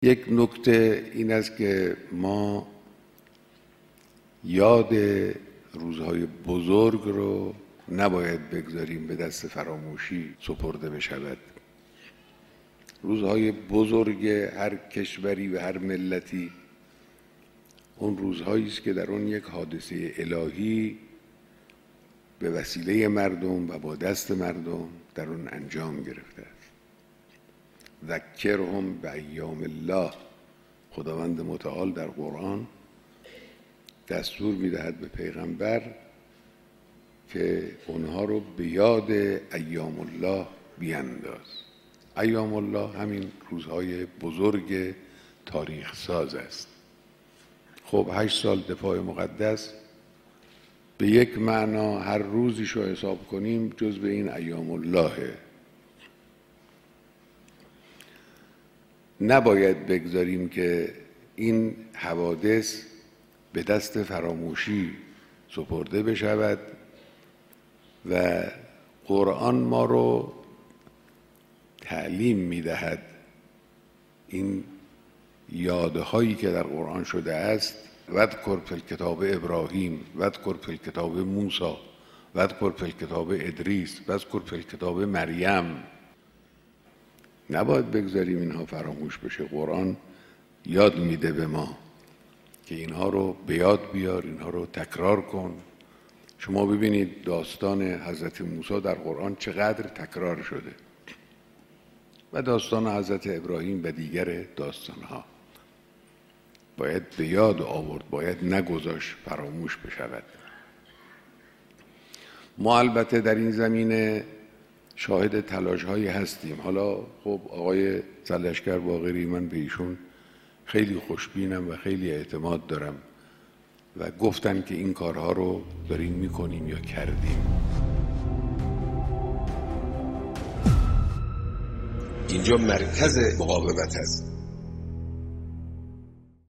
یک نکته این است که ما یاد روزهای بزرگ رو نباید بگذاریم به دست فراموشی سپرده بشود. روزهای بزرگ هر کشوری و هر ملتی اون روزهایی است که در اون یک حادثه الهی به وسیله مردم و با دست مردم در اون انجام گرفته است. ذکرهم بایام الله، خداوند متعال در قرآن دستور میدهد به پیغمبر که اونها رو به یاد ایام الله بینداز. ایام الله همین روزهای بزرگ تاریخ ساز است. خب 8 سال دفاع مقدس به یک معنا هر روزیش رو حساب کنیم جز به این ایام الله. نباید بگذاریم که این حوادث به دست فراموشی سپرده بشود و قرآن ما رو تعلیم میدهد این یادهایی که در قرآن شده است. واذکر فی الکتاب ابراهیم، واذکر فی الکتاب موسی، واذکر فی الکتاب ادریس، واذکر فی الکتاب مریم. نباید بگذاریم اینها فراموش بشه. قرآن یاد میده به ما که اینها رو به یاد بیار، اینها رو تکرار کن. شما ببینید داستان حضرت موسی در قرآن چقدر تکرار شده و داستان حضرت ابراهیم و دیگر داستانها باید به یاد آورد، باید نگذاشت فراموش بشود. ما البته در این زمینه شاهد تلاش‌هایی هستیم. حالا خب آقای سرلشکر باقری، من به ایشون خیلی خوشبینم و خیلی اعتماد دارم و گفتن که این کارها رو داریم میکنیم یا کردیم. اینجا مرکز مقاومت است.